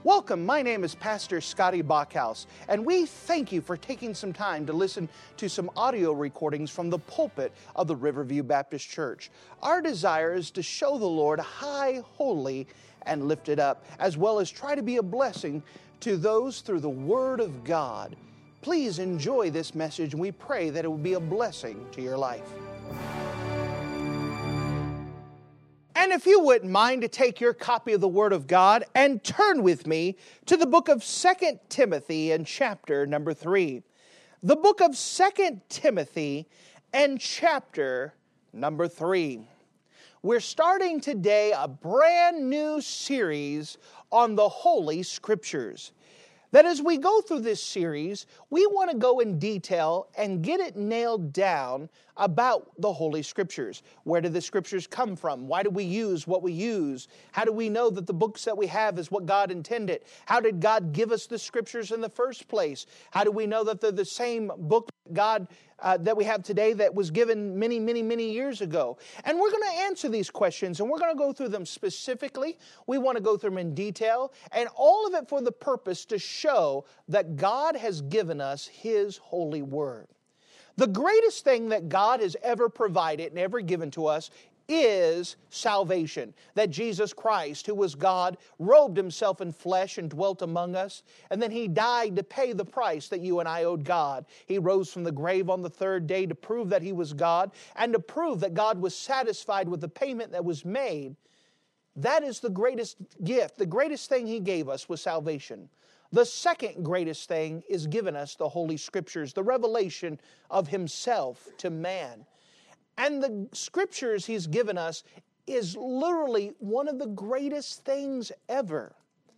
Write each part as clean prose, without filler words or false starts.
Welcome, my name is Pastor Scotty Bachhaus, and we thank you for taking some time to listen to some audio recordings from the pulpit of the Riverview Baptist Church. Our desire is to show the Lord high, holy, and lifted up, as well as try to be a blessing to those through the Word of God. Please enjoy this message, and we pray that it will be a blessing to your life. And if you wouldn't mind to take your copy of the Word of God and turn with me to the book of 2 Timothy and chapter number 3. The book of 2 Timothy and chapter number 3. We're starting today a brand new series on the Holy Scriptures. That as we go through this series, we want to go in detail and get it nailed down about the Holy Scriptures. Where did the Scriptures come from? Why do we use what we use? How do we know that the books that we have is what God intended? How did God give us the Scriptures in the first place? How do we know that they're the same book God that we have today that was given many years ago? And we're going to answer these questions, and we're going to go through them specifically. We want to go through them in detail, and all of it for the purpose to show that God has given us His holy word. The greatest thing that God has ever provided and ever given to us is salvation. That Jesus Christ, who was God, robed Himself in flesh and dwelt among us. And then He died to pay the price that you and I owed God. He rose from the grave on the third day to prove that He was God and to prove that God was satisfied with the payment that was made. That is the greatest gift. The greatest thing He gave us was salvation. The second greatest thing is given us the Holy Scriptures, the revelation of Himself to man. And the Scriptures He's given us is literally one of the greatest things ever.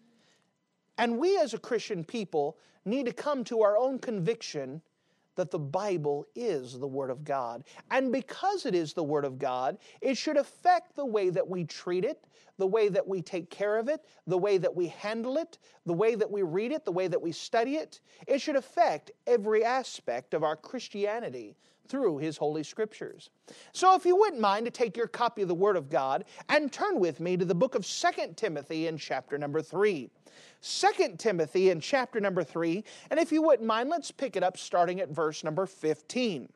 And we as a Christian people need to come to our own conviction that the Bible is the Word of God. And because it is the Word of God, it should affect the way that we treat it, the way that we take care of it, the way that we handle it, the way that we read it, the way that we study it. It should affect every aspect of our Christianity through His Holy Scriptures. So if you wouldn't mind to take your copy of the Word of God and turn with me to the book of 2 Timothy in chapter number 3. 2 Timothy in chapter number 3, and if you wouldn't mind, let's pick it up starting at verse number 15.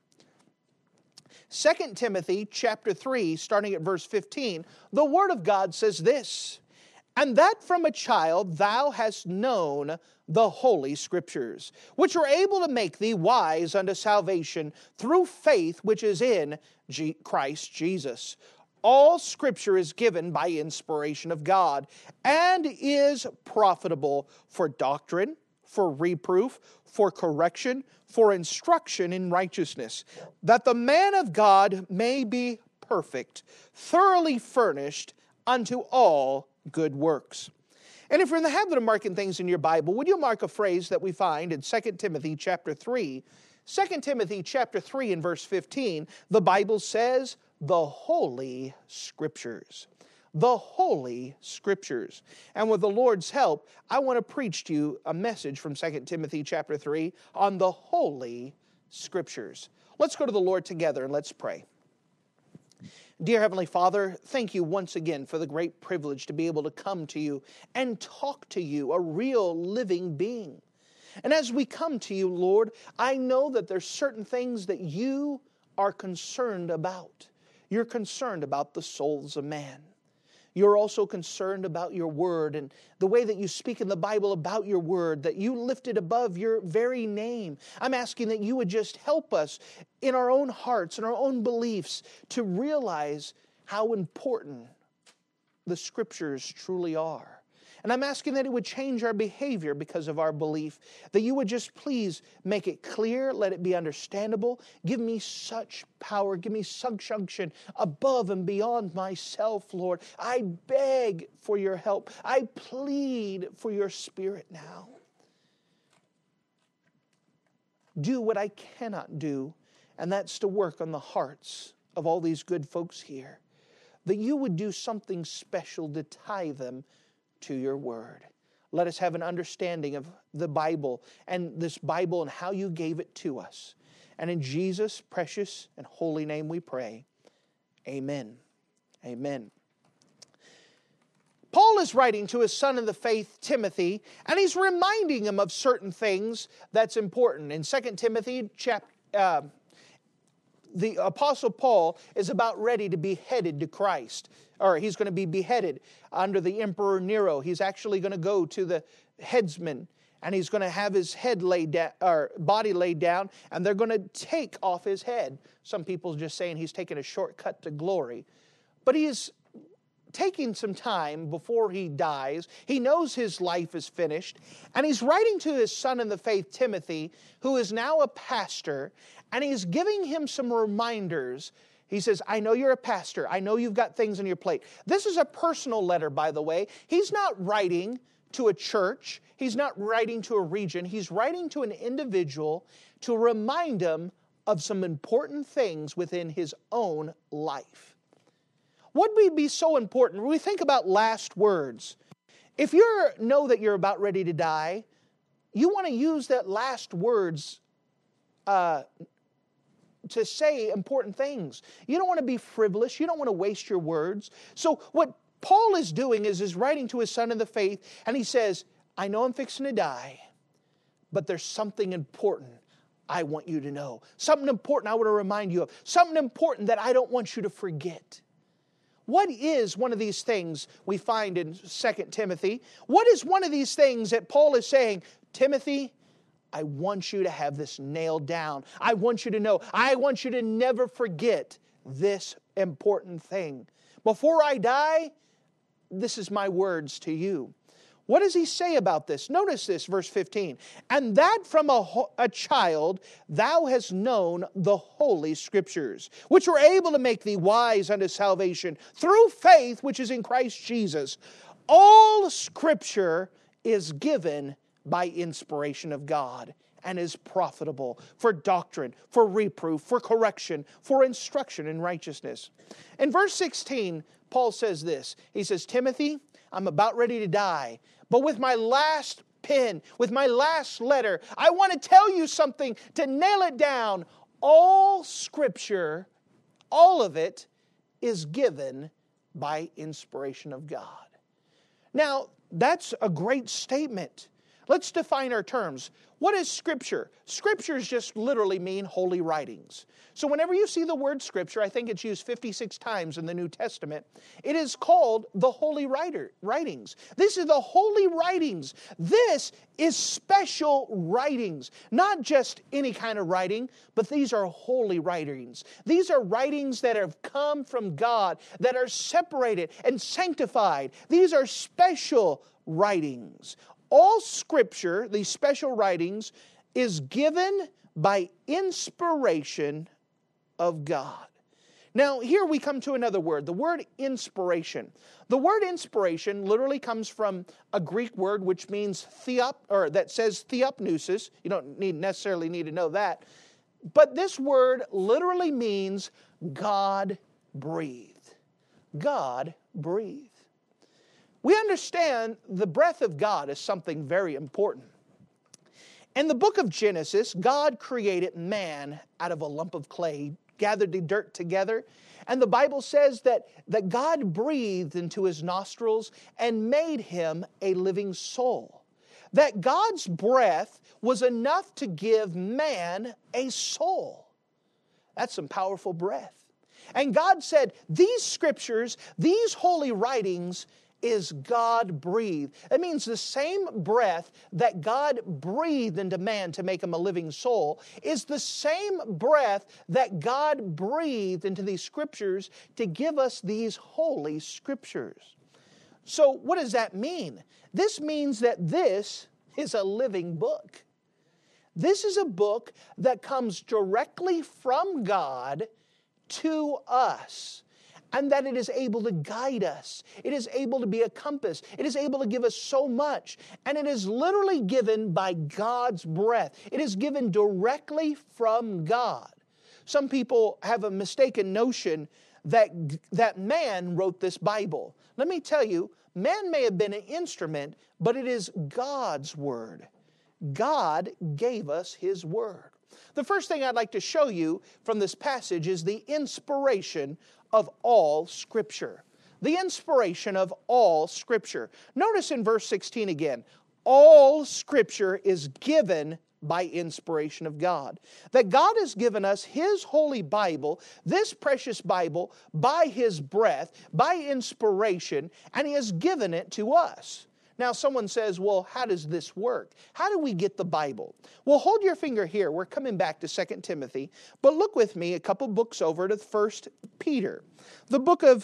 2 Timothy chapter 3, starting at verse 15, the Word of God says this, "And that from a child thou hast known the Holy Scriptures, which are able to make thee wise unto salvation through faith which is in Christ Jesus. All Scripture is given by inspiration of God, and is profitable for doctrine, for reproof, for correction, for instruction in righteousness, that the man of God may be perfect, thoroughly furnished unto all good works." And if you're in the habit of marking things in your Bible, would you mark a phrase that we find in 2 Timothy chapter 3? 2 Timothy chapter 3 and verse 15, the Bible says, the Holy Scriptures. The Holy Scriptures. And with the Lord's help, I want to preach to you a message from 2 Timothy chapter 3 on the Holy Scriptures. Let's go to the Lord together and let's pray. Dear Heavenly Father, thank you once again for the great privilege to be able to come to you and talk to you, a real living being. And as we come to you, Lord, I know that there's certain things that you are concerned about. You're concerned about the souls of man. You're also concerned about your word and the way that you speak in the Bible about your word, that you lift it above your very name. I'm asking that you would just help us in our own hearts and our own beliefs to realize how important the Scriptures truly are. And I'm asking that it would change our behavior because of our belief, that you would just please make it clear, let it be understandable. Give me such power, give me such unction above and beyond myself, Lord. I beg for your help. I plead for your Spirit now. Do what I cannot do, and that's to work on the hearts of all these good folks here. That you would do something special to tie them to your word. Let us have an understanding of the Bible and this Bible and how you gave it to us. And in Jesus' precious and holy name we pray. Amen. Amen. Paul is writing to his son in the faith, Timothy, and he's reminding him of certain things that's important. In 2 Timothy, the Apostle Paul is about ready to be headed to Christ, or he's going to be beheaded under the Emperor Nero. He's actually going to go to the headsman, and he's going to have his head laid down, or body laid down, and they're going to take off his head. Some people just saying he's taking a shortcut to glory. But he's taking some time before he dies. He knows his life is finished, and he's writing to his son in the faith, Timothy, who is now a pastor, and he's giving him some reminders. He says, I know you're a pastor. I know you've got things on your plate. This is a personal letter, by the way. He's not writing to a church. He's not writing to a region. He's writing to an individual to remind him of some important things within his own life. What would be so important? When we think about last words, if you know that you're about ready to die, you want to use that last words to say important things. You don't want to be frivolous. You don't want to waste your words. So what Paul is doing is he's writing to his son in the faith, and he says, I know I'm fixing to die, but there's something important I want you to know. Something important I want to remind you of. Something important that I don't want you to forget. What is one of these things we find in 2 Timothy? What is one of these things that Paul is saying, Timothy, I want you to have this nailed down. I want you to know. I want you to never forget this important thing. Before I die, this is my words to you. What does he say about this? Notice this, verse 15. And that from a child thou hast known the holy scriptures, which were able to make thee wise unto salvation through faith which is in Christ Jesus. All scripture is given by inspiration of God and is profitable for doctrine, for reproof, for correction, for instruction in righteousness. In verse 16, Paul says this. He says, Timothy, I'm about ready to die, but with my last pen, with my last letter, I want to tell you something to nail it down. All scripture, all of it, is given by inspiration of God. Now, that's a great statement. Let's define our terms. What is Scripture? Scriptures just literally mean holy writings. So whenever you see the word Scripture, I think it's used 56 times in the New Testament, it is called the holy writings. This is the holy writings. This is special writings. Not just any kind of writing, but these are holy writings. These are writings that have come from God, that are separated and sanctified. These are special writings. All Scripture, these special writings, is given by inspiration of God. Now, here we come to another word, the word inspiration. The word inspiration literally comes from a Greek word which means that says theopneustos. You don't necessarily need to know that. But this word literally means God breathed. God breathed. We understand the breath of God is something very important. In the book of Genesis, God created man out of a lump of clay, gathered the dirt together, and the Bible says that God breathed into his nostrils and made him a living soul. That God's breath was enough to give man a soul. That's some powerful breath. And God said, these scriptures, these holy writings, is God breathed. That means the same breath that God breathed into man to make him a living soul is the same breath that God breathed into these scriptures to give us these holy scriptures. So what does that mean? This means that this is a living book. This is a book that comes directly from God to us. And that it is able to guide us. It is able to be a compass. It is able to give us so much. And it is literally given by God's breath. It is given directly from God. Some people have a mistaken notion that man wrote this Bible. Let me tell you, man may have been an instrument, but it is God's word. God gave us his word. The first thing I'd like to show you from this passage is the inspiration of all Scripture. the inspiration of all Scripture. Notice in verse 16 again, all Scripture is given by inspiration of God. That God has given us His holy Bible, this precious Bible, by His breath, by inspiration, and He has given it to us. Now someone says, well, how does this work? How do we get the Bible? Well, hold your finger here. We're coming back to 2 Timothy, but look with me a couple books over to 1 Peter. The book of,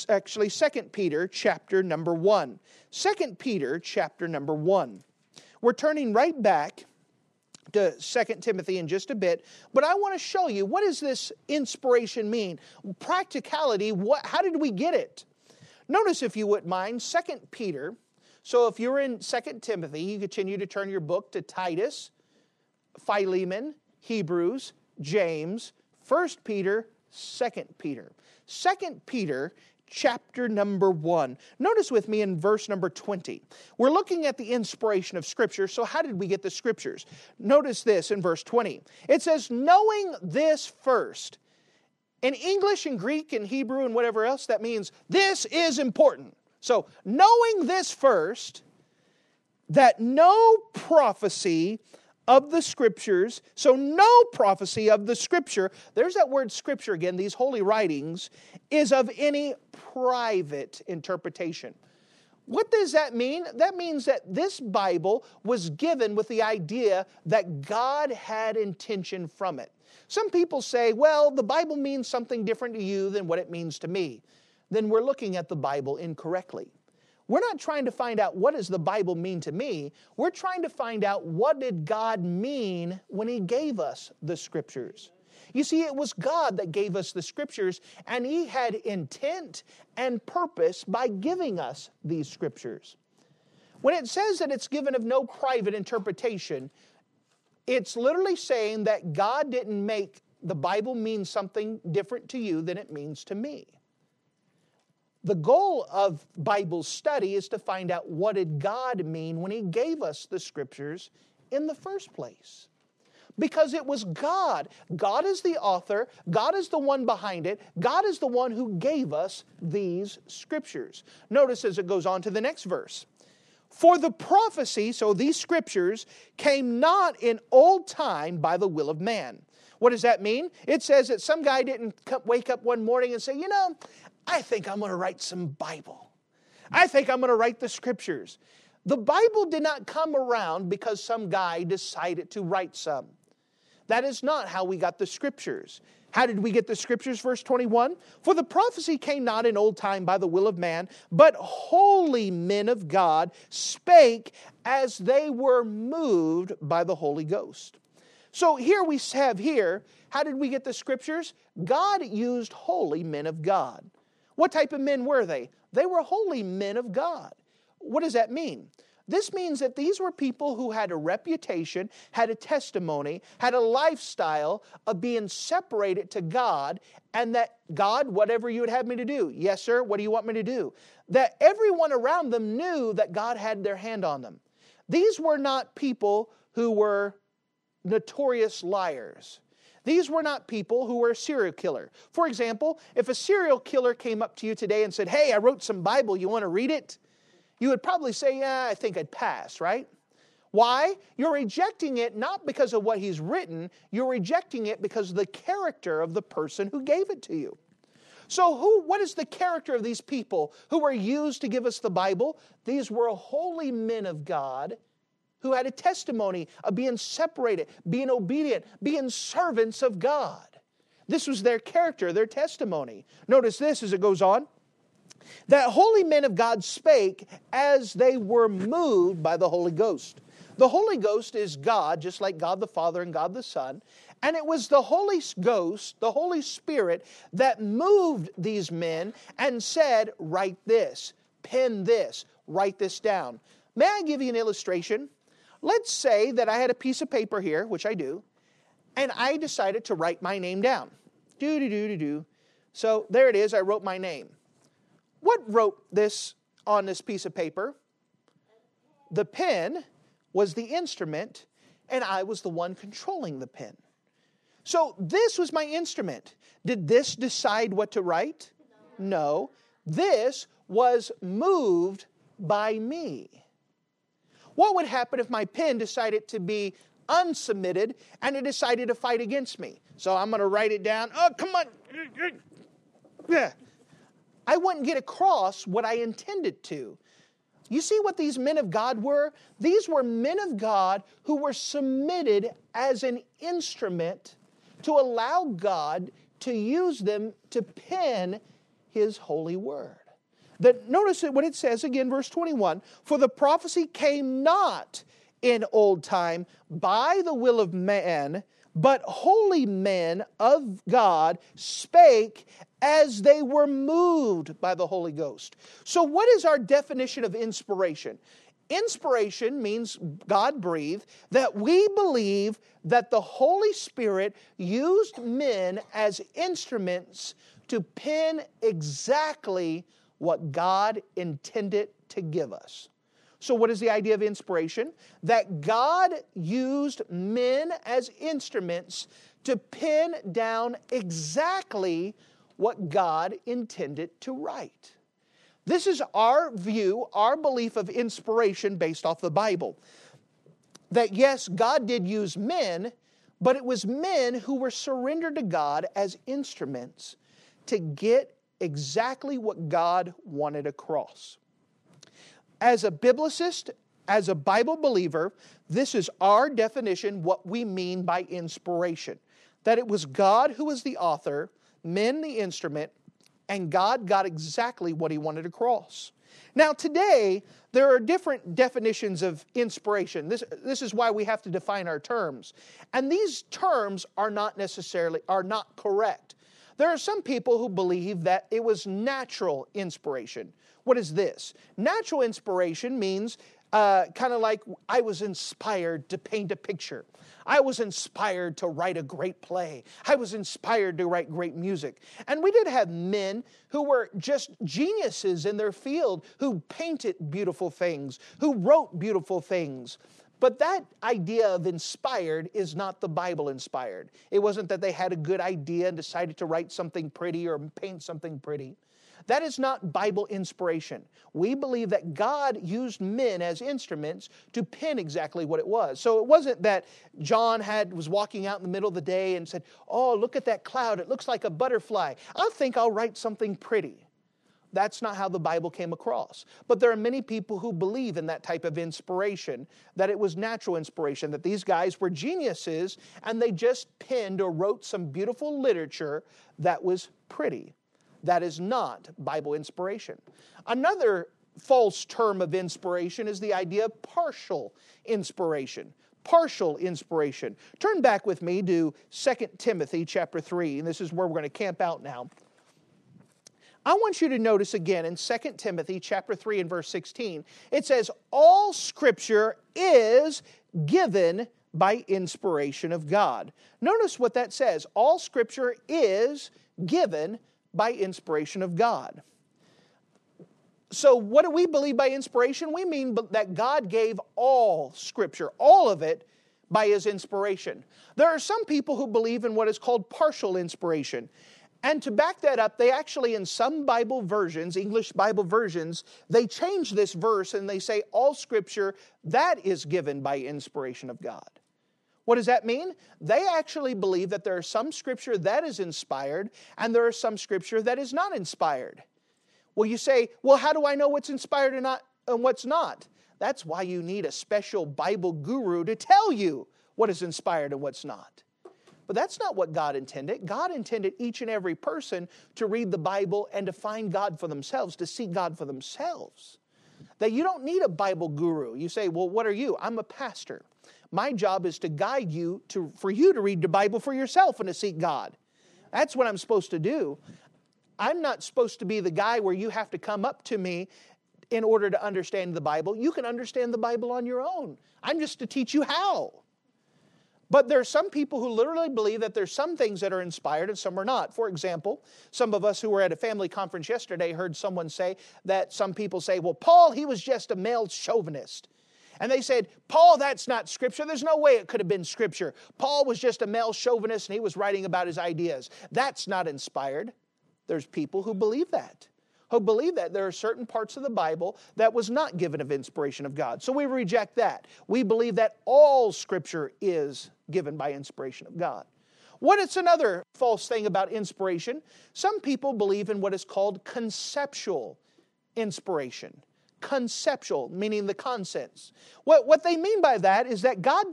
2 Peter, chapter number 1. 2 Peter, chapter number 1. We're turning right back to 2 Timothy in just a bit, but I want to show you, what does this inspiration mean? Practicality, how did we get it? Notice, if you wouldn't mind, 2 Peter. So if you're in 2 Timothy, you continue to turn your book to Titus, Philemon, Hebrews, James, 1 Peter, 2 Peter. 2 Peter chapter number 1. Notice with me in verse number 20. We're looking at the inspiration of Scripture. So how did we get the Scriptures? Notice this in verse 20. It says, knowing this first. In English and Greek and Hebrew and whatever else, that means this is important. So knowing this first, that no prophecy of the Scriptures, so no prophecy of the Scripture, there's that word Scripture again, these holy writings, is of any private interpretation. What does that mean? That means that this Bible was given with the idea that God had intention from it. Some people say, well, the Bible means something different to you than what it means to me. Then we're looking at the Bible incorrectly. We're not trying to find out what does the Bible mean to me. We're trying to find out what did God mean when He gave us the Scriptures. You see, it was God that gave us the Scriptures, and He had intent and purpose by giving us these Scriptures. When it says that it's given of no private interpretation, it's literally saying that God didn't make the Bible mean something different to you than it means to me. The goal of Bible study is to find out what did God mean when He gave us the Scriptures in the first place. Because it was God. God is the author. God is the one behind it. God is the one who gave us these Scriptures. Notice as it goes on to the next verse. For the prophecy, so these Scriptures, came not in old time by the will of man. What does that mean? It says that some guy didn't wake up one morning and say, you know, I think I'm going to write some Bible. I think I'm going to write the Scriptures. The Bible did not come around because some guy decided to write some. That is not how we got the Scriptures. How did we get the Scriptures? Verse 21. For the prophecy came not in old time by the will of man, but holy men of God spake as they were moved by the Holy Ghost. So here we have how did we get the Scriptures? God used holy men of God. What type of men were they? They were holy men of God. What does that mean? This means that these were people who had a reputation, had a testimony, had a lifestyle of being separated to God, and that God, whatever you would have me to do, yes sir, what do you want me to do? That everyone around them knew that God had their hand on them. These were not people who were notorious liars. These were not people who were a serial killer. For example, if a serial killer came up to you today and said, hey, I wrote some Bible, you want to read it? You would probably say, yeah, I think I'd pass, right? Why? You're rejecting it not because of what he's written, you're rejecting it because of the character of the person who gave it to you. So what is the character of these people who were used to give us the Bible? These were holy men of God who had a testimony of being separated, being obedient, being servants of God. This was their character, their testimony. Notice this as it goes on. That holy men of God spake as they were moved by the Holy Ghost. The Holy Ghost is God, just like God the Father and God the Son. And it was the Holy Ghost, the Holy Spirit, that moved these men and said, write this, pen this, write this down. May I give you an illustration? Let's say that I had a piece of paper here, which I do, and I decided to write my name down. So there it is, I wrote my name. What wrote this on this piece of paper? The pen was the instrument, and I was the one controlling the pen. So this was my instrument. Did this decide what to write? No. This was moved by me. What would happen if my pen decided to be unsubmitted and it decided to fight against me? So I'm going to write it down. Oh, come on. Yeah. I wouldn't get across what I intended to. You see what these men of God were? These were men of God who were submitted as an instrument to allow God to use them to pen His holy word. Notice what it says again, verse 21. For the prophecy came not in old time by the will of man, but holy men of God spake as they were moved by the Holy Ghost. So what is our definition of inspiration? Inspiration means God breathed, that we believe that the Holy Spirit used men as instruments to pen exactly what God intended to give us. So what is the idea of inspiration? That God used men as instruments to pen down exactly what God intended to write. This is our view, our belief of inspiration based off the Bible. That yes, God did use men, but it was men who were surrendered to God as instruments to get exactly what God wanted across. As a biblicist, as a Bible believer, this is our definition, what we mean by inspiration. That it was God who was the author, men the instrument, and God got exactly what He wanted across. Now today, there are different definitions of inspiration. This is why we have to define our terms. And these terms are not correct. There are some people who believe that it was natural inspiration. What is this? Natural inspiration means kind of like I was inspired to paint a picture. I was inspired to write a great play. I was inspired to write great music. And we did have men who were just geniuses in their field, who painted beautiful things, who wrote beautiful things. But that idea of inspired is not the Bible inspired. It wasn't that they had a good idea and decided to write something pretty or paint something pretty. That is not Bible inspiration. We believe that God used men as instruments to pen exactly what it was. So it wasn't that John was walking out in the middle of the day and said, oh, look at that cloud. It looks like a butterfly. I think I'll write something pretty. That's not how the Bible came across. But there are many people who believe in that type of inspiration, that it was natural inspiration, that these guys were geniuses and they just penned or wrote some beautiful literature that was pretty. That is not Bible inspiration. Another false term of inspiration is the idea of partial inspiration. Partial inspiration. Turn back with me to 2 Timothy chapter 3, and this is where we're going to camp out now. I want you to notice again in 2 Timothy chapter 3 and verse 16, it says, all Scripture is given by inspiration of God. Notice what that says. All Scripture is given by inspiration of God. So what do we believe by inspiration? We mean that God gave all Scripture, all of it, by His inspiration. There are some people who believe in what is called partial inspiration. And to back that up, they actually, in some Bible versions, English Bible versions, they change this verse and they say, all Scripture, that is given by inspiration of God. What does that mean? They actually believe that there is some Scripture that is inspired and there is some Scripture that is not inspired. Well, you say, well, how do I know what's inspired and what's not? That's why you need a special Bible guru to tell you what is inspired and what's not. But that's not what God intended. God intended each and every person to read the Bible and to find God for themselves, to seek God for themselves. That you don't need a Bible guru. You say, well, what are you? I'm a pastor. My job is to guide you for you to read the Bible for yourself and to seek God. That's what I'm supposed to do. I'm not supposed to be the guy where you have to come up to me in order to understand the Bible. You can understand the Bible on your own. I'm just to teach you how. But there are some people who literally believe that there's some things that are inspired and some are not. For example, some of us who were at a family conference yesterday heard someone say that some people say, well, Paul, he was just a male chauvinist. And they said, Paul, that's not Scripture. There's no way it could have been Scripture. Paul was just a male chauvinist and he was writing about his ideas. That's not inspired. There's people who believe that, who believe that there are certain parts of the Bible that was not given of inspiration of God. So we reject that. We believe that all Scripture is given by inspiration of God. What is another false thing about inspiration? Some people believe in what is called conceptual inspiration. Conceptual, meaning the concepts. What they mean by that is that God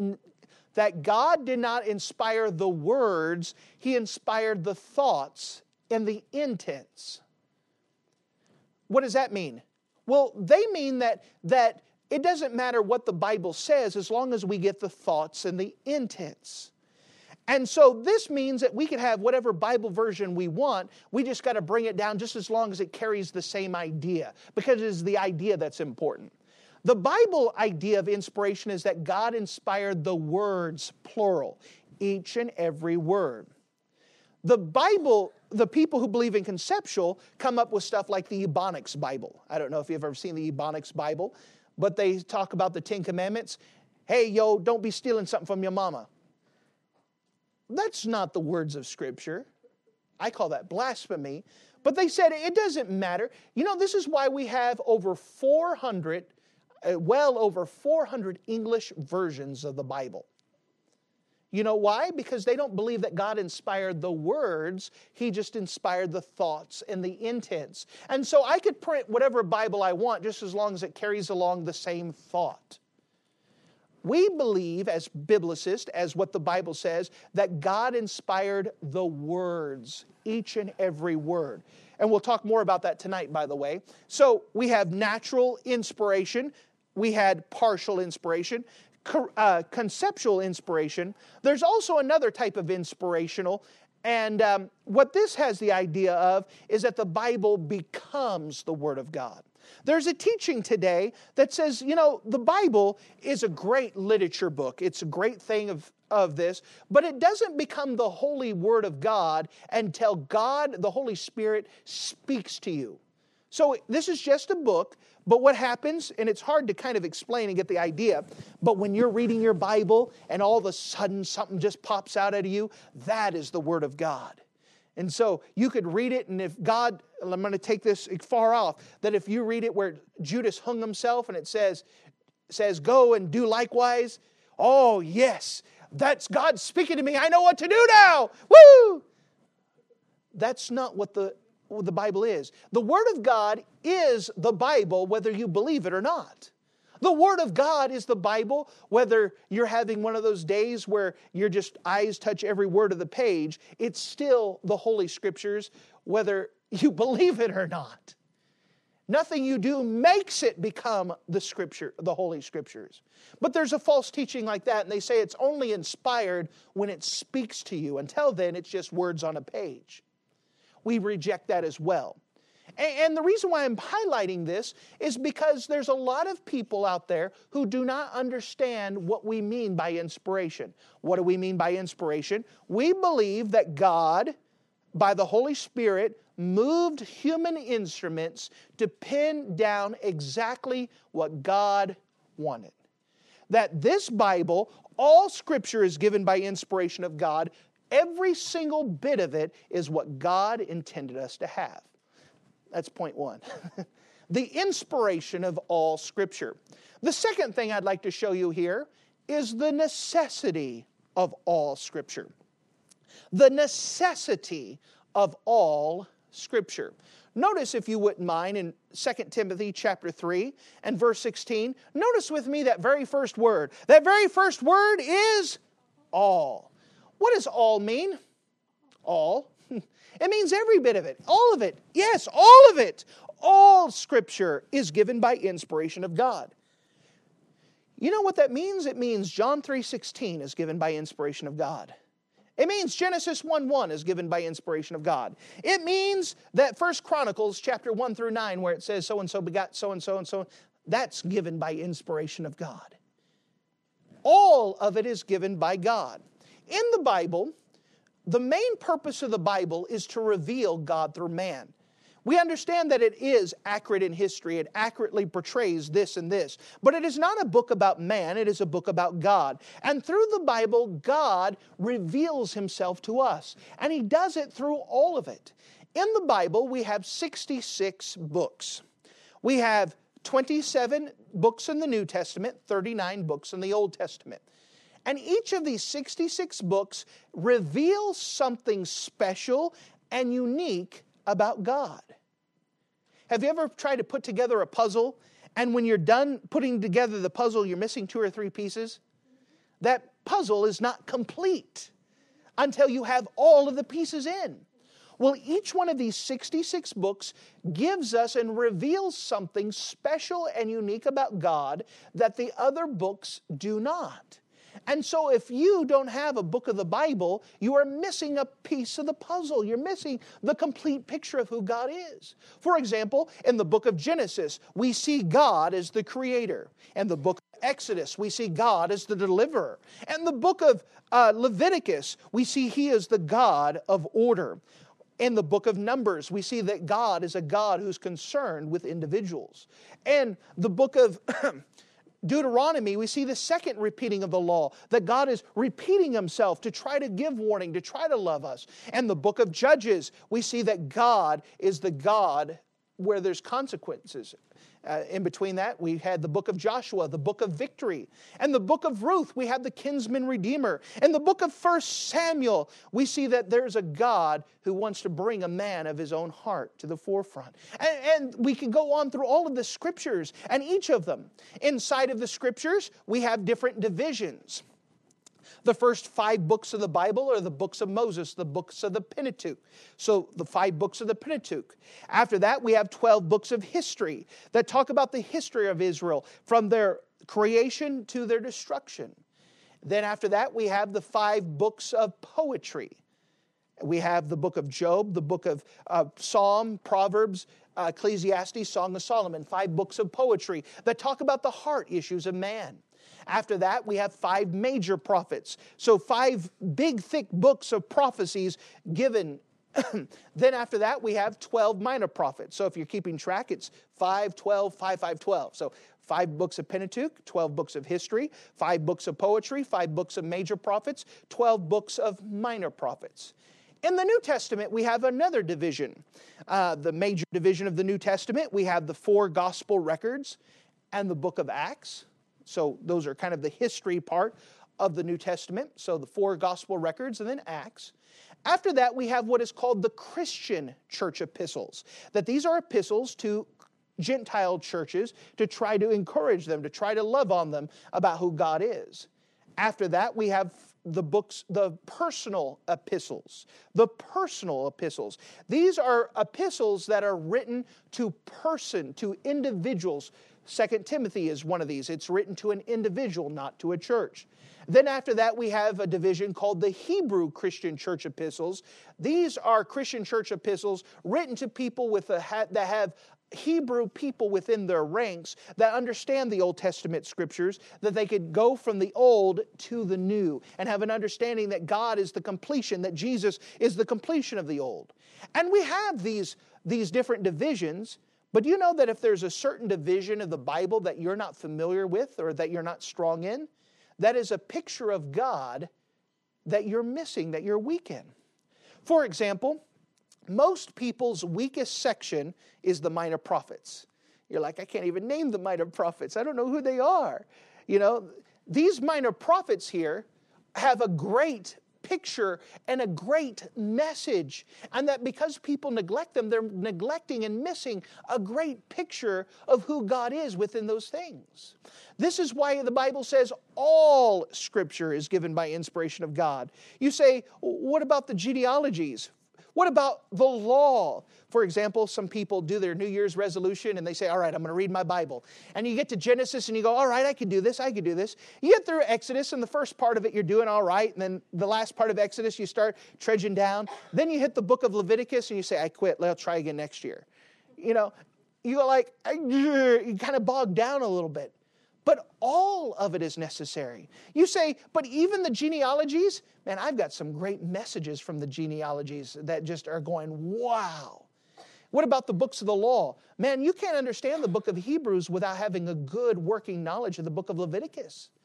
did not inspire the words, He inspired the thoughts and the intents. What does that mean? Well, they mean that it doesn't matter what the Bible says as long as we get the thoughts and the intents. And so this means that we can have whatever Bible version we want. We just got to bring it down just as long as it carries the same idea, because it is the idea that's important. The Bible idea of inspiration is that God inspired the words, plural, each and every word. The Bible, the people who believe in conceptual come up with stuff like the Ebonics Bible. I don't know if you've ever seen the Ebonics Bible, but they talk about the Ten Commandments. Hey, yo, don't be stealing something from your mama. That's not the words of Scripture. I call that blasphemy. But they said it doesn't matter. You know, this is why we have over 400, well over 400 English versions of the Bible. You know why? Because they don't believe that God inspired the words. He just inspired the thoughts and the intents. And so I could print whatever Bible I want just as long as it carries along the same thought. We believe as biblicists, as what the Bible says, that God inspired the words, each and every word. And we'll talk more about that tonight, by the way. So we have natural inspiration. We had partial inspiration. Conceptual inspiration. There's also another type of inspirational. And what this has the idea of is that the Bible becomes the Word of God. There's a teaching today that says, you know, the Bible is a great literature book. It's a great thing of this, but it doesn't become the holy Word of God until God, the Holy Spirit, speaks to you. So this is just a book, but what happens, and it's hard to kind of explain and get the idea, but when you're reading your Bible and all of a sudden something just pops out at you, that is the Word of God. And so you could read it, and if God, I'm going to take this far off, that if you read it where Judas hung himself and it says, go and do likewise, oh yes, that's God speaking to me, I know what to do now, woo! That's not what the Bible is. The Word of God is the Bible whether you believe it or not. The Word of God is the Bible, whether you're having one of those days where your just eyes touch every word of the page, it's still the Holy Scriptures, whether you believe it or not. Nothing you do makes it become the Scripture, the Holy Scriptures. But there's a false teaching like that, and they say it's only inspired when it speaks to you. Until then, it's just words on a page. We reject that as well. And the reason why I'm highlighting this is because there's a lot of people out there who do not understand what we mean by inspiration. What do we mean by inspiration? We believe that God, by the Holy Spirit, moved human instruments to pin down exactly what God wanted. That this Bible, all Scripture is given by inspiration of God. Every single bit of it is what God intended us to have. That's point one. The inspiration of all Scripture. The second thing I'd like to show you here is the necessity of all Scripture. The necessity of all Scripture. Notice, if you wouldn't mind, in 2 Timothy chapter 3 and verse 16, notice with me that very first word. That very first word is all. What does all mean? All. It means every bit of it. All of it. Yes, all of it. All Scripture is given by inspiration of God. You know what that means? It means John 3:16 is given by inspiration of God. It means Genesis 1:1 is given by inspiration of God. It means that 1 Chronicles chapter 1 through 9 where it says so-and-so begot so-and-so and so, that's given by inspiration of God. All of it is given by God. In the Bible, the main purpose of the Bible is to reveal God through man. We understand that it is accurate in history. It accurately portrays this and this. But it is not a book about man. It is a book about God. And through the Bible, God reveals Himself to us. And He does it through all of it. In the Bible, we have 66 books. We have 27 books in the New Testament, 39 books in the Old Testament. And each of these 66 books reveals something special and unique about God. Have you ever tried to put together a puzzle, and when you're done putting together the puzzle, you're missing 2 or 3 pieces? That puzzle is not complete until you have all of the pieces in. Well, each one of these 66 books gives us and reveals something special and unique about God that the other books do not. And so if you don't have a book of the Bible, you are missing a piece of the puzzle. You're missing the complete picture of who God is. For example, in the book of Genesis, we see God as the creator. In the book of Exodus, we see God as the deliverer. In the book of Leviticus, we see He is the God of order. In the book of Numbers, we see that God is a God who's concerned with individuals. In the book of Deuteronomy, we see the second repeating of the law, that God is repeating Himself to try to give warning, to try to love us. And the book of Judges, we see that God is the God where there's consequences. In between that, we had the book of Joshua, the book of victory. And the book of Ruth, we have the kinsman redeemer. In the book of 1 Samuel, we see that there's a God who wants to bring a man of His own heart to the forefront. And we can go on through all of the scriptures, and each of them. Inside of the scriptures, we have different divisions. The first 5 books of the Bible are the books of Moses, the books of the Pentateuch. So the 5 books of the Pentateuch. After that, we have 12 books of history that talk about the history of Israel from their creation to their destruction. Then after that, we have the 5 books of poetry. We have the book of Job, the book of Psalm, Proverbs, Ecclesiastes, Song of Solomon. 5 books of poetry that talk about the heart issues of man. After that, we have 5 major prophets. So 5 big, thick books of prophecies given. Then after that, we have 12 minor prophets. So if you're keeping track, it's 5, 12, 5, 5, 12. So 5 books of Pentateuch, 12 books of history, 5 books of poetry, 5 books of major prophets, 12 books of minor prophets. In the New Testament, we have another division. The major division of the New Testament, we have the 4 gospel records and the book of Acts. So those are kind of the history part of the New Testament. So the 4 gospel records and then Acts. After that, we have what is called the Christian church epistles. That these are epistles to Gentile churches to try to encourage them, to try to love on them about who God is. After that, we have the books, the personal epistles. The personal epistles. These are epistles that are written to individuals. 2 Timothy is one of these. It's written to an individual, not to a church. Then after that, we have a division called the Hebrew Christian church epistles. These are Christian church epistles written to people that have Hebrew people within their ranks that understand the Old Testament scriptures, that they could go from the old to the new and have an understanding that God is the completion, that Jesus is the completion of the old. And we have these different divisions. But do you know that if there's a certain division of the Bible that you're not familiar with or that you're not strong in, that is a picture of God that you're missing, that you're weak in? For example, most people's weakest section is the minor prophets. You're like, I can't even name the minor prophets. I don't know who they are. You know, these minor prophets here have a great picture and a great message, and that because people neglect them, they're neglecting and missing a great picture of who God is within those things. This is why the Bible says all Scripture is given by inspiration of God. You say, what about the genealogies? What about the law? For example, some people do their New Year's resolution and they say, all right, I'm going to read my Bible. And you get to Genesis and you go, all right, I can do this, I can do this. You get through Exodus and the first part of it you're doing all right. And then the last part of Exodus you start trudging down. Then you hit the book of Leviticus and you say, I quit, I'll try again next year. You know, you go like, you kind of bog down a little bit. But all of it is necessary. You say, but even the genealogies, man, I've got some great messages from the genealogies that just are going, wow. What about the books of the law? Man, you can't understand the book of Hebrews without having a good working knowledge of the book of Leviticus.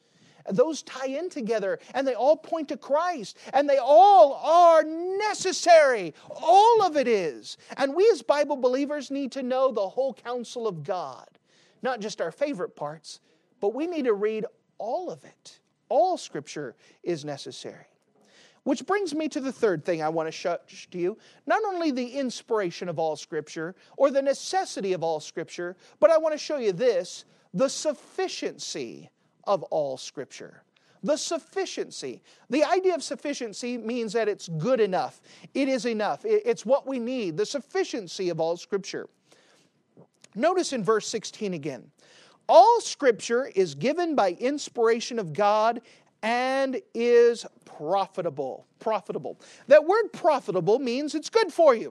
those tie in together, and they all point to Christ, and they all are necessary. All of it is. And we as Bible believers need to know the whole counsel of God, not just our favorite parts, but we need to read all of it. All Scripture is necessary. Which brings me to the third thing I want to show to you. Not only the inspiration of all Scripture or the necessity of all Scripture, but I want to show you this, the sufficiency of all Scripture. The sufficiency. The idea of sufficiency means that it's good enough. It is enough. It's what we need. The sufficiency of all Scripture. Notice in verse 16 again. All Scripture is given by inspiration of God and is profitable. Profitable. That word profitable means it's good for you.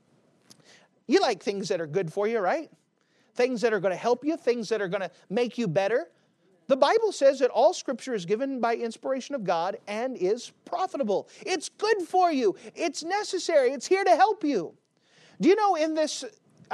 You like things that are good for you, right? Things that are going to help you, things that are going to make you better. The Bible says that all Scripture is given by inspiration of God and is profitable. It's good for you. It's necessary. It's here to help you. Do you know in this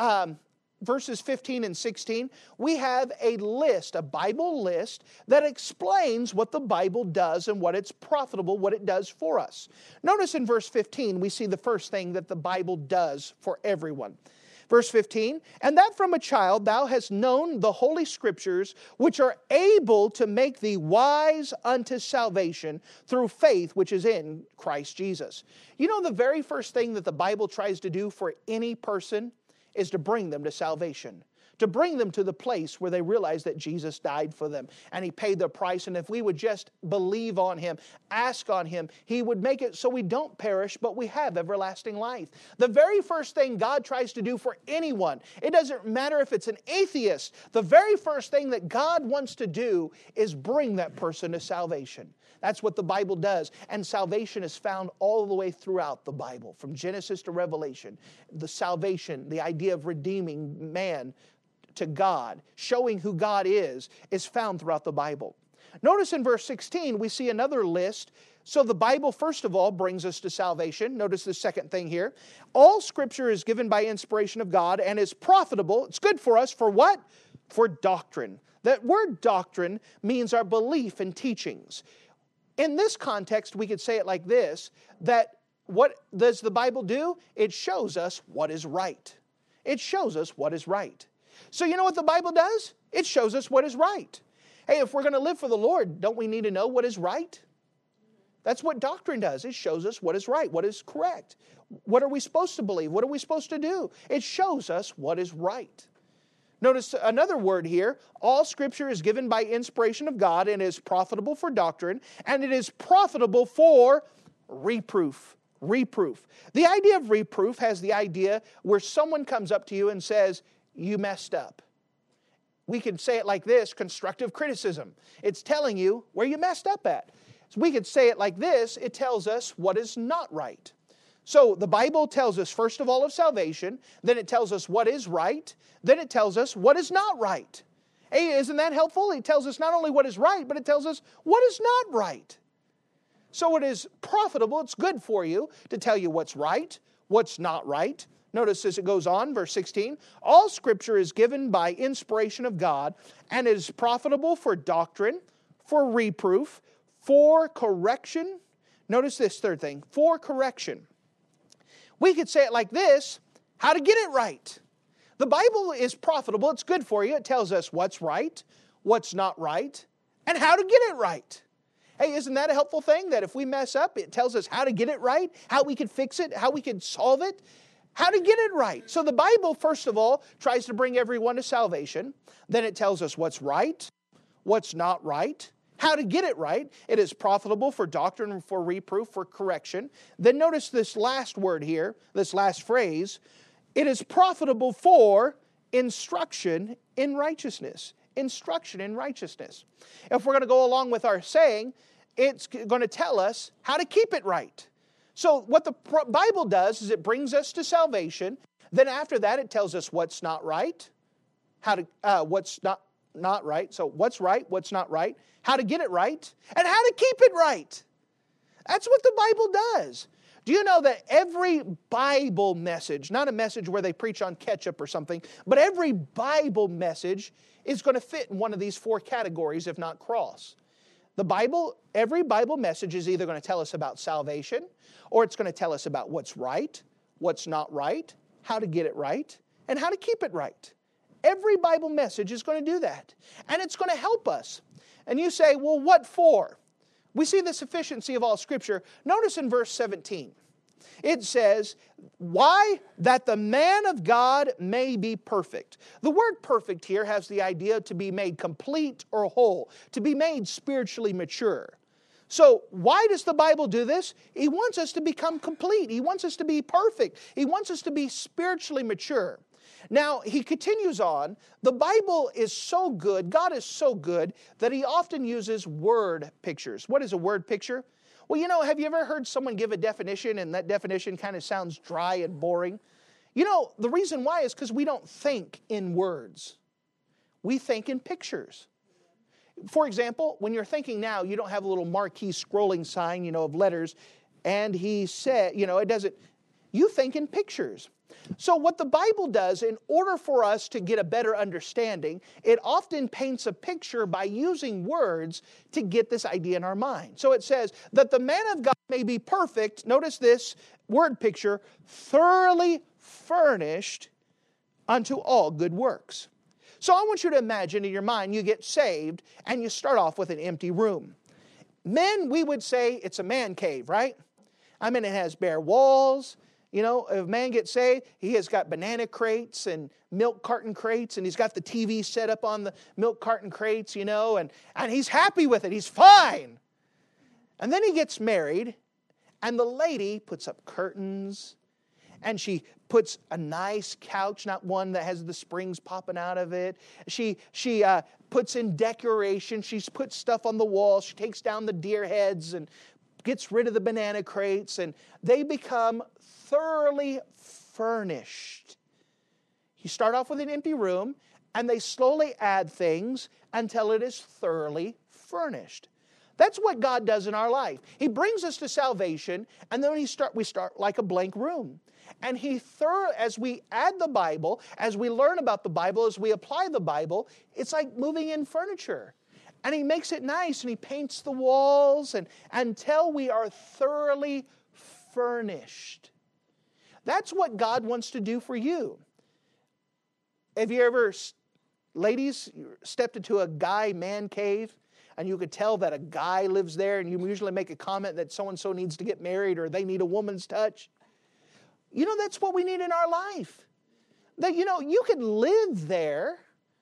verses 15 and 16, we have a list, a Bible list, that explains what the Bible does and what it's profitable, what it does for us. Notice in verse 15, we see the first thing that the Bible does for everyone. Verse 15, and that from a child thou hast known the Holy Scriptures, which are able to make thee wise unto salvation through faith which is in Christ Jesus. You know the very first thing that the Bible tries to do for any person is to bring them to salvation, to bring them to the place where they realize that Jesus died for them and He paid the price. And if we would just believe on Him, ask on Him, He would make it so we don't perish, but we have everlasting life. The very first thing God tries to do for anyone, it doesn't matter if it's an atheist, the very first thing that God wants to do is bring that person to salvation. That's what the Bible does. And salvation is found all the way throughout the Bible, from Genesis to Revelation. The salvation, the idea of redeeming man to God, showing who God is found throughout the Bible. Notice in verse 16, we see another list. So the Bible, first of all, brings us to salvation. Notice the second thing here. All Scripture is given by inspiration of God and is profitable. It's good for us for what? For doctrine. That word doctrine means our belief and teachings. In this context, we could say it like this, that what does the Bible do? It shows us what is right. It shows us what is right. So you know what the Bible does? It shows us what is right. Hey, if we're going to live for the Lord, don't we need to know what is right? That's what doctrine does. It shows us what is right, what is correct. What are we supposed to believe? What are we supposed to do? It shows us what is right. Notice another word here. All Scripture is given by inspiration of God and is profitable for doctrine, and it is profitable for reproof. Reproof. The idea of reproof has the idea where someone comes up to you and says, you messed up. We can say it like this, constructive criticism. It's telling you where you messed up at. So we could say it like this, it tells us what is not right. So the Bible tells us first of all of salvation, then it tells us what is right, then it tells us what is not right. Hey, isn't that helpful? It tells us not only what is right, but it tells us what is not right. So it is profitable, it's good for you to tell you what's right, what's not right. Notice as it goes on, verse 16, all Scripture is given by inspiration of God and is profitable for doctrine, for reproof, for correction. Notice this third thing, for correction. We could say it like this, how to get it right. The Bible is profitable, it's good for you. It tells us what's right, what's not right, and how to get it right. Hey, isn't that a helpful thing? That if we mess up, it tells us how to get it right, how we can fix it, how we can solve it, how to get it right. So the Bible, first of all, tries to bring everyone to salvation. Then it tells us what's right, what's not right, how to get it right. It is profitable for doctrine, for reproof, for correction. Then notice this last word here, this last phrase. It is profitable for instruction in righteousness. Instruction in righteousness. If we're going to go along with our saying, it's going to tell us how to keep it right. So what the Bible does is it brings us to salvation. Then after that, it tells us what's not right, what's not right. So what's right, what's not right, how to get it right, and how to keep it right. That's what the Bible does. Do you know that every Bible message, not a message where they preach on ketchup or something, but every Bible message is going to fit in one of these four categories, if not cross. The Bible, every Bible message is either going to tell us about salvation, or it's going to tell us about what's right, what's not right, how to get it right, and how to keep it right. Every Bible message is going to do that. And it's going to help us. And you say, well, what for? We see the sufficiency of all Scripture. Notice in verse 17. It says, why? That the man of God may be perfect. The word perfect here has the idea to be made complete or whole, to be made spiritually mature. So why does the Bible do this? He wants us to become complete. He wants us to be perfect. He wants us to be spiritually mature. Now, he continues on. The Bible is so good, God is so good, that he often uses word pictures. What is a word picture? Well, you know, have you ever heard someone give a definition and that definition kind of sounds dry and boring? You know, the reason why is because we don't think in words. We think in pictures. For example, when you're thinking now, you don't have a little marquee scrolling sign, you know, of letters, and he said, you know, it doesn't, you think in pictures. So what the Bible does, in order for us to get a better understanding, it often paints a picture by using words to get this idea in our mind. So it says that the man of God may be perfect, notice this word picture, thoroughly furnished unto all good works. So I want you to imagine in your mind you get saved and you start off with an empty room. Men, we would say it's a man cave, right? I mean, it has bare walls. You know, if a man gets saved, he has got banana crates and milk carton crates, and he's got the TV set up on the milk carton crates, you know, and he's happy with it. He's fine. And then he gets married, and the lady puts up curtains, and she puts a nice couch, not one that has the springs popping out of it. She puts in decoration. She puts stuff on the wall. She takes down the deer heads and gets rid of the banana crates, and they become thoroughly furnished. You start off with an empty room, and they slowly add things until it is thoroughly furnished. That's what God does in our life. He brings us to salvation, and then we start like a blank room. And as we add the Bible, as we learn about the Bible, as we apply the Bible, it's like moving in furniture. And he makes it nice, and he paints the walls until we are thoroughly furnished. That's what God wants to do for you. Have you ever, ladies, stepped into a guy man cave and you could tell that a guy lives there, and you usually make a comment that so-and-so needs to get married or they need a woman's touch? You know, that's what we need in our life. That, you know, you could live there,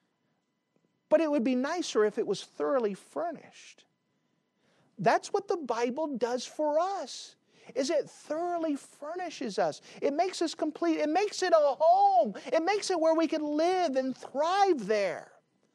but it would be nicer if it was thoroughly furnished. That's what the Bible does for us. Is it thoroughly furnishes us. It makes us complete. It makes it a home. It makes it where we can live and thrive there.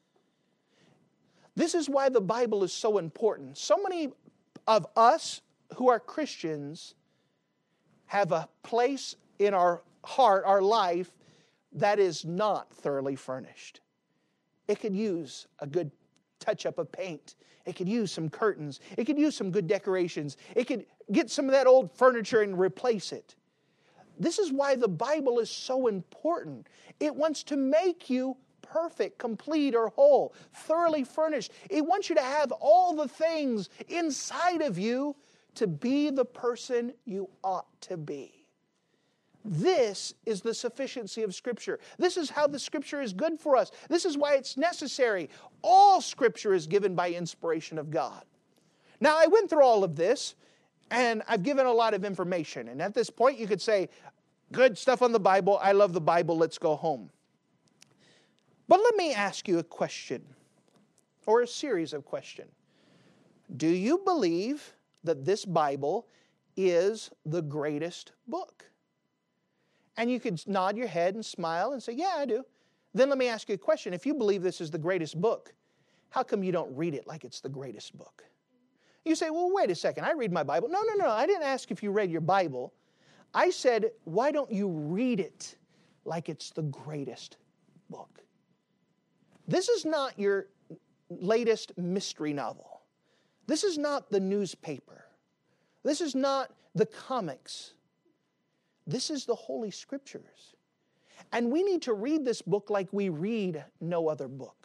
This is why the Bible is so important. So many of us who are Christians have a place in our heart, our life, that is not thoroughly furnished. It could use a good touch-up of paint. It could use some curtains. It could use some good decorations. It could get some of that old furniture and replace it. This is why the Bible is so important. It wants to make you perfect, complete, or whole, thoroughly furnished. It wants you to have all the things inside of you to be the person you ought to be. This is the sufficiency of Scripture. This is how the Scripture is good for us. This is why it's necessary. All Scripture is given by inspiration of God. Now, I went through all of this, and I've given a lot of information. And at this point, you could say, good stuff on the Bible. I love the Bible. Let's go home. But let me ask you a question, or a series of questions. Do you believe that this Bible is the greatest book? And you could nod your head and smile and say, yeah, I do. Then let me ask you a question. If you believe this is the greatest book, how come you don't read it like it's the greatest book? You say, well, wait a second. I read my Bible. No. I didn't ask if you read your Bible. I said, why don't you read it like it's the greatest book? This is not your latest mystery novel. This is not the newspaper. This is not the comics. This is the Holy Scriptures. And we need to read this book like we read no other book.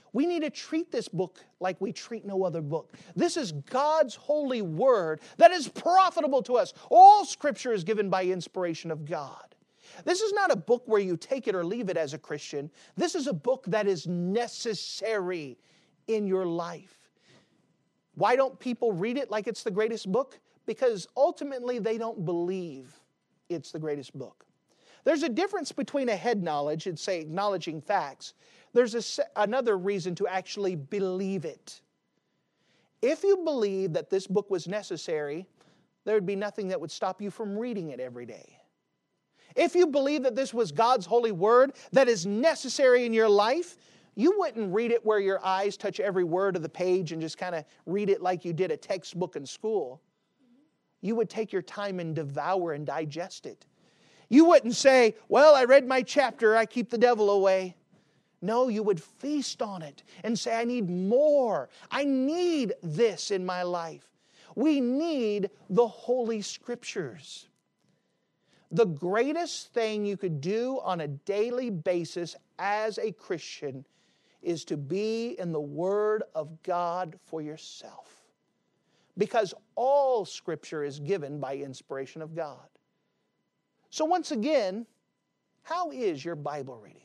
We need to treat this book like we treat no other book. This is God's holy word that is profitable to us. All Scripture is given by inspiration of God. This is not a book where you take it or leave it as a Christian. This is a book that is necessary in your life. Why don't people read it like it's the greatest book? Because ultimately they don't believe it's the greatest book. There's a difference between a head knowledge and, say, acknowledging facts. There's another reason to actually believe it. If you believe that this book was necessary, there would be nothing that would stop you from reading it every day. If you believe that this was God's holy word that is necessary in your life, you wouldn't read it where your eyes touch every word of the page and just kind of read it like you did a textbook in school. You would take your time and devour and digest it. You wouldn't say, well, I read my chapter, I keep the devil away. No, you would feast on it and say, I need more. I need this in my life. We need the Holy Scriptures. The greatest thing you could do on a daily basis as a Christian is to be in the Word of God for yourself. Because all Scripture is given by inspiration of God. So once again, how is your Bible reading?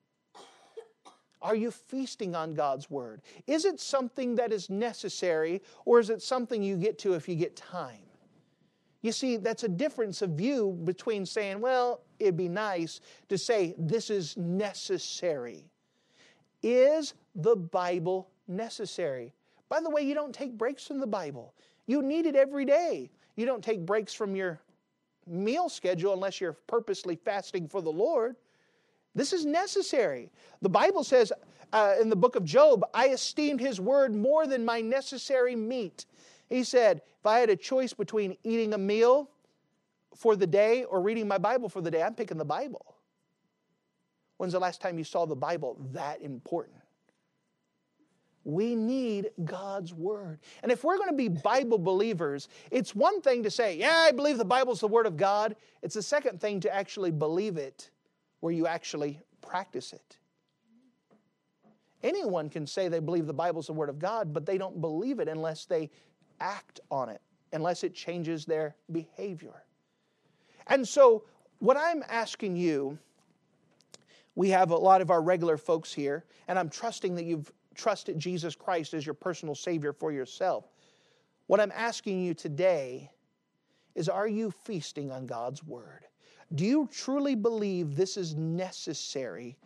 Are you feasting on God's Word? Is it something that is necessary, or is it something you get to if you get time? You see, that's a difference of view between saying, well, it'd be nice, to say this is necessary. Is the Bible necessary? By the way, you don't take breaks from the Bible. You need it every day. You don't take breaks from your meal schedule unless you're purposely fasting for the Lord. This is necessary. The Bible says in the book of Job, I esteemed His word more than my necessary meat. He said, if I had a choice between eating a meal for the day or reading my Bible for the day, I'm picking the Bible. When's the last time you saw the Bible that important? We need God's Word. And if we're going to be Bible believers, it's one thing to say, yeah, I believe the Bible's the Word of God. It's a second thing to actually believe it, where you actually practice it. Anyone can say they believe the Bible's the Word of God, but they don't believe it unless they act on it, unless it changes their behavior. And so, what I'm asking you, we have a lot of our regular folks here, and I'm trusting that you've trusted Jesus Christ as your personal Savior for yourself. What I'm asking you today is, are you feasting on God's Word? Do you truly believe this is necessary?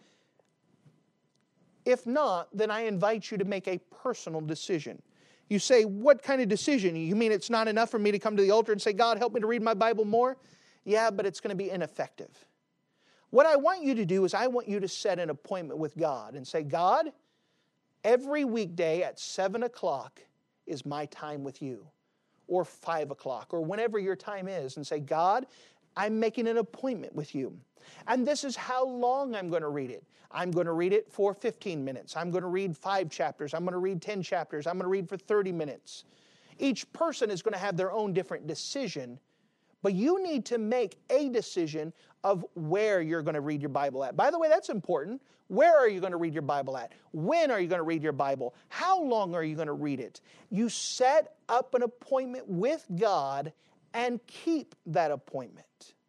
If not, then I invite you to make a personal decision. You say, what kind of decision? You mean it's not enough for me to come to the altar and say, God, help me to read my Bible more? Yeah, but it's going to be ineffective. What I want you to do is I want you to set an appointment with God and say, God, every weekday at 7 o'clock is my time with you, or 5 o'clock, or whenever your time is, and say, God, I'm making an appointment with you. And this is how long I'm going to read it. I'm going to read it for 15 minutes. I'm going to read 5 chapters. I'm going to read 10 chapters. I'm going to read for 30 minutes. Each person is going to have their own different decision, but you need to make a decision of where you're going to read your Bible at. By the way, that's important. Where are you going to read your Bible at? When are you going to read your Bible? How long are you going to read it? You set up an appointment with God and keep that appointment.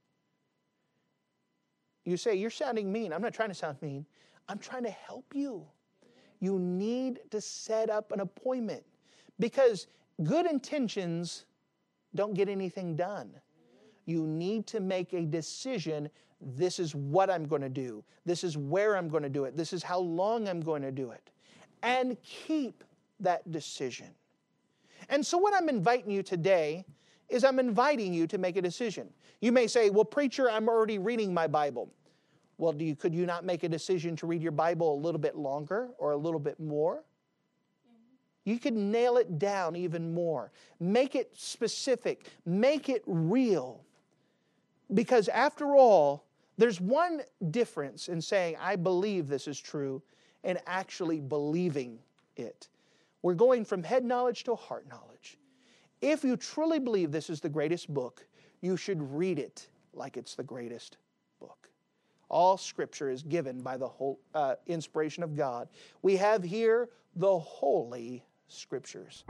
You say, you're sounding mean. I'm not trying to sound mean. I'm trying to help you. You need to set up an appointment, because good intentions don't get anything done. You need to make a decision. This is what I'm going to do. This is where I'm going to do it. This is how long I'm going to do it. And keep that decision. And so what I'm inviting you today is I'm inviting you to make a decision. You may say, well, preacher, I'm already reading my Bible. Well, could you not make a decision to read your Bible a little bit longer or a little bit more? You could nail it down even more. Make it specific. Make it real. Because after all, there's one difference in saying, I believe this is true, and actually believing it. We're going from head knowledge to heart knowledge. If you truly believe this is the greatest book, you should read it like it's the greatest book. All Scripture is given by the whole inspiration of God. We have here the Holy Scriptures.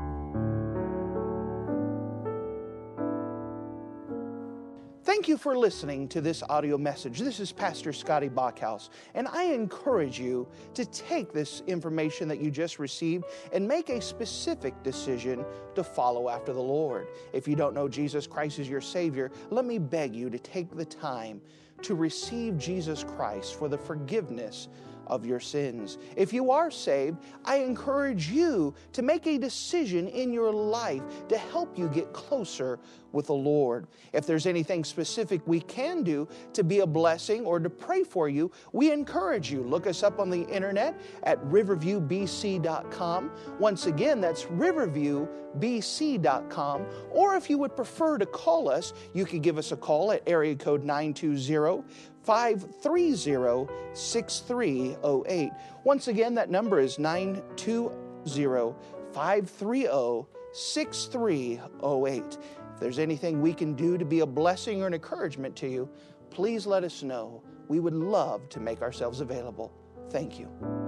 Thank you for listening to this audio message. This is Pastor Scotty Bachhaus, and I encourage you to take this information that you just received and make a specific decision to follow after the Lord. If you don't know Jesus Christ as your Savior, let me beg you to take the time to receive Jesus Christ for the forgiveness of your sins. If you are saved, I encourage you to make a decision in your life to help you get closer with the Lord. If there's anything specific we can do to be a blessing or to pray for you, we encourage you. Look us up on the internet at riverviewbc.com. Once again, that's riverviewbc.com. Or if you would prefer to call us, you can give us a call at area code 920-530-6308. Once again, that number is 920-530-6308. If there's anything we can do to be a blessing or an encouragement to you, please let us know. We would love to make ourselves available. Thank you.